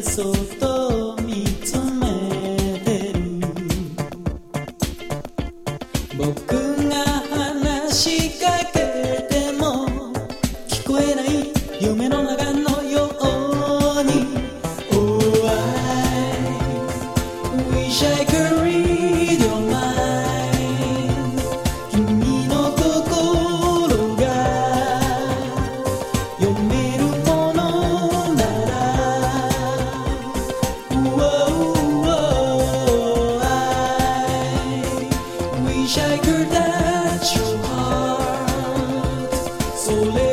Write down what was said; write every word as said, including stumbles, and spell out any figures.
そっと見つめてる僕が話しかけても聞こえない夢の中のように Oh I wish I could read your mind 君の心が読めるものなら Whoa, whoa, I wish I could touch your heart So let